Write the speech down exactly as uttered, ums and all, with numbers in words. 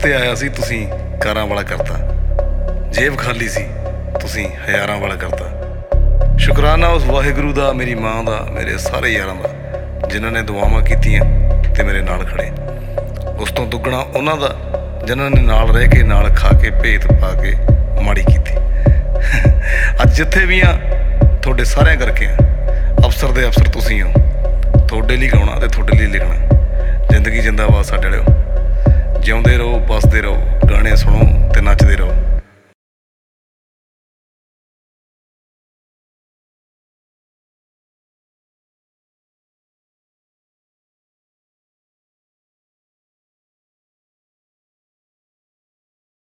ਤੇ ਆਇਆ ਸੀ, ਤੁਸੀਂ ਕਾਰਾਂ ਵਾਲਾ ਕਰਤਾ। ਜੇਬ ਖਾਲੀ ਸੀ, ਤੁਸੀਂ ਹਜ਼ਾਰਾਂ ਵਾਲਾ ਕਰਤਾ। ਸ਼ੁਕਰਾਨਾ ਉਸ ਵਾਹਿਗੁਰੂ ਦਾ, ਮੇਰੀ ਮਾਂ ਦਾ, ਮੇਰੇ ਸਾਰੇ ਯਾਰਾਂ ਦਾ, ਜਿਨ੍ਹਾਂ ਨੇ ਦੁਆਵਾਂ ਕੀਤੀਆਂ ਅਤੇ ਮੇਰੇ ਨਾਲ ਖੜ੍ਹੇ। ਉਸ ਤੋਂ ਦੁੱਗਣਾ ਉਹਨਾਂ ਦਾ, ਜਿਨ੍ਹਾਂ ਨੇ ਨਾਲ ਰਹਿ ਕੇ, ਨਾਲ ਖਾ ਕੇ, ਭੇਤ ਪਾ ਕੇ ਮਾੜੀ ਕੀਤੀ। ਅੱਜ ਜਿੱਥੇ ਵੀ ਹਾਂ ਤੁਹਾਡੇ ਸਾਰਿਆਂ ਕਰਕੇ ਆ। ਅਫਸਰ ਦੇ ਅਫਸਰ ਤੁਸੀਂ ਹੋ। ਤੁਹਾਡੇ ਲਈ ਗਾਉਣਾ ਅਤੇ ਤੁਹਾਡੇ ਲਈ ਲਿਖਣਾ। ਜ਼ਿੰਦਗੀ ਜਿੰਦਾਬਾਦ ਸਾਡੇ ਵਾਲਿਓ। ਜਿਉਂਦੇ ਰਹੋ, ਵੱਸਦੇ ਰਹੋ, ਗਾਣੇ ਸੁਣੋ,